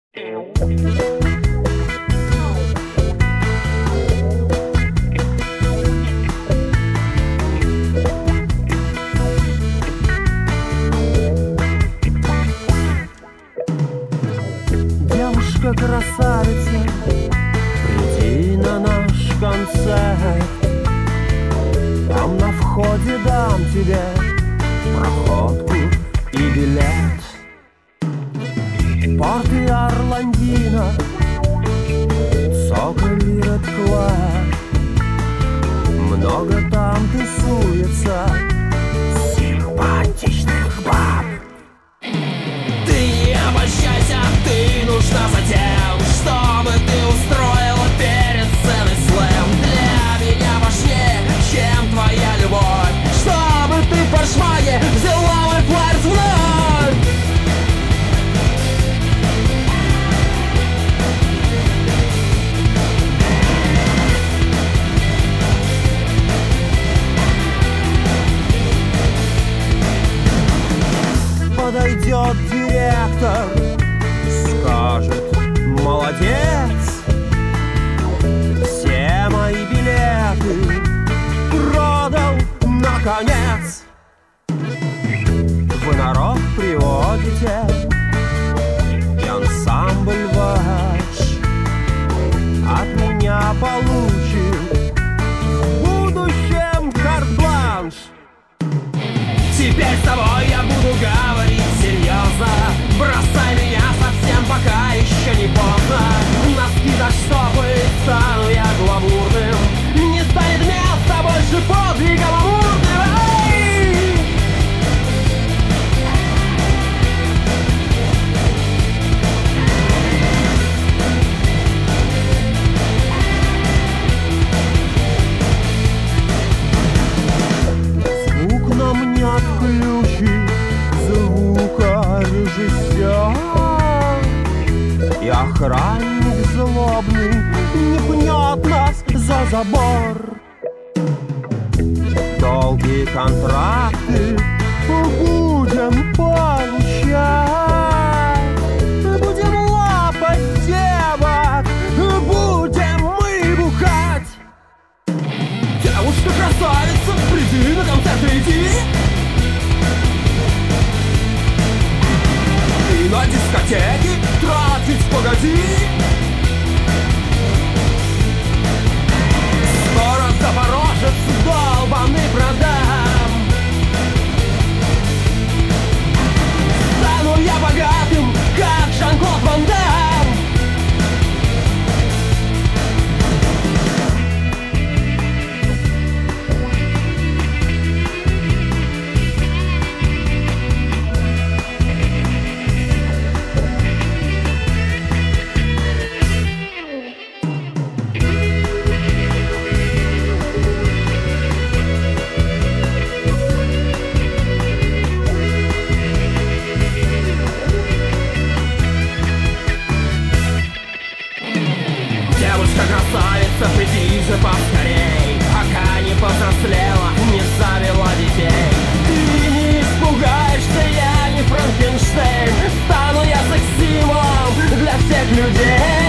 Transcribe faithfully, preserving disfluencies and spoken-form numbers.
Девушка-красавица, приди на наш концерт. Там на входе дам тебе проходку и билет. Порт и Орландина, Цоколь и Ред Клаб. Много там тусуется симпатичных баб. Ты не обольщайся, ты нужна затем, чтобы ты устроила перед сценой слэм. Для меня важнее, чем твоя любовь, чтобы ты по шмаге взяла мой флайер вновь. Подойдет директор, скажет: молодец, все мои билеты продал наконец. Вы народ приводите и ансамбль ваш от меня получит в будущем карт-бланш. Теперь с тобой я буду говорить серьезно. Бросай меня совсем, пока еще не поздно. Носки заштопай, стану я гламурным. Не станет места больше подвигом амурным. Эй! Звук нам не отключит, звукорежиссер. И охранник злобный не пнет нас за забор. Долгие контракты будем получать, будем лапать девок, будем мы бухать. Девушка-красавица, приди на концерт, иди. И на дискотеке тратить погоди. Скоро Запорожец долбаный продам. Стану я богатым, как Жан-Клод Ван Дам. Девушка-красавица, приди же поскорей, пока не повзрослела, не завела детей. Ты не испугаешься, я не Франкенштейн. Стану я секс-символом для всех людей.